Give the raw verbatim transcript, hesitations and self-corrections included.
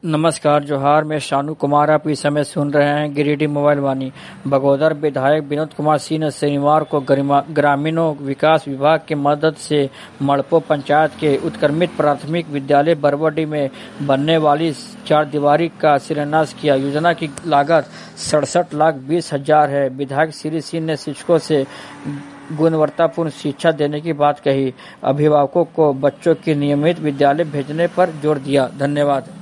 नमस्कार जोहार, मैं शानू कुमार। आप इस समय सुन रहे हैं गिरिडीह मोबाइल वाणी। बगोदर विधायक विनोद कुमार सिंह ने शनिवार को ग्रामीणों विकास विभाग की मदद से मड़पो पंचायत के उत्क्रमित प्राथमिक विद्यालय बरबडी में बनने वाली चार दीवारी का शिलान्यास किया। योजना की लागत सड़सठ लाख बीस हजार है। विधायक श्री सिंह ने शिक्षकों से गुणवत्तापूर्ण शिक्षा देने की बात कही। अभिभावकों को बच्चों की नियमित विद्यालय भेजने पर जोर दिया। धन्यवाद।